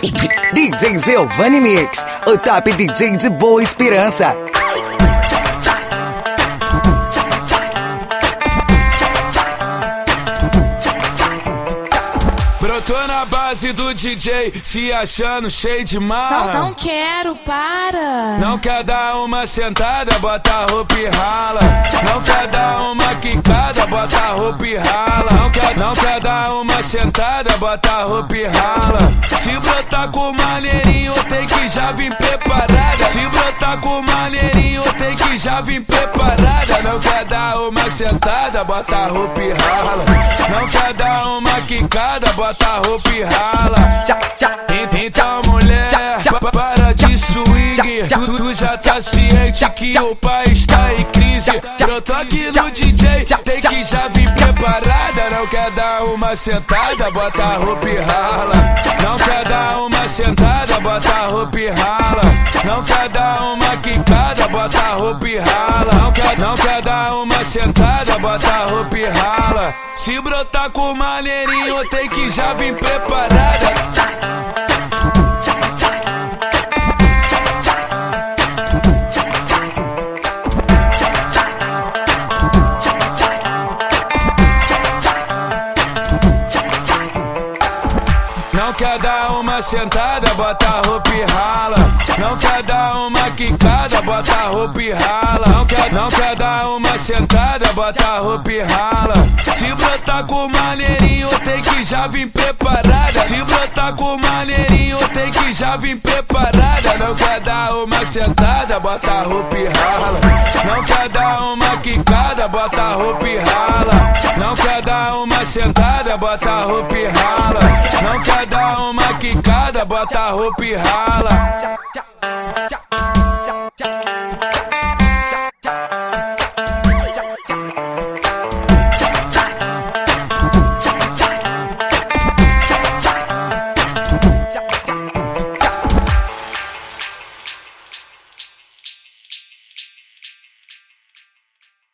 DJ Giovanni Mix, o top DJ de Boa Esperança. Brotou na base do DJ, se achando cheio de marra. Não quero, para. Não quer dar uma sentada, bota a roupa e rala. Não quer dar uma quicada, bota a roupa e rala. Não quer dar uma sentada, bota a roupa e rala. Se brotar com maneirinho, tem que já vir preparada. Se brotar com maneirinho, tem que já vir preparada. Não quer dar uma sentada, bota a roupa e rala. Não quer dar uma quicada, bota a roupa e rala. Então mulher, para de swing. Tu já tá ciente que o pai está em crise. Brotou aqui no DJ, tem que já vir preparada. Não quer dar uma sentada, bota a roupa e rala. Não quer dar uma sentada, bota a roupa e rala. Não quer dar uma quicada, bota a roupa e rala. Não quer dar uma sentada, bota a roupa e rala. Se brotar com maneirinho, tem que já vir preparada. Não quer dar uma sentada, bota a roupa e rala. Não quer dar uma quicada, bota a roupa e rala. Não quer dar uma sentada, bota a roupa e rala. Se brotar com maneirinho, tem que já vir preparada. Se brotar com maneirinho, tem que já vir preparada. Não quer dar uma sentada, bota a roupa e rala. Não quer dar uma quicada, bota a roupa e rala. Não quer dar uma sentada, bota a roupa e rala. Não quer dar uma quicada, bota a roupa e rala.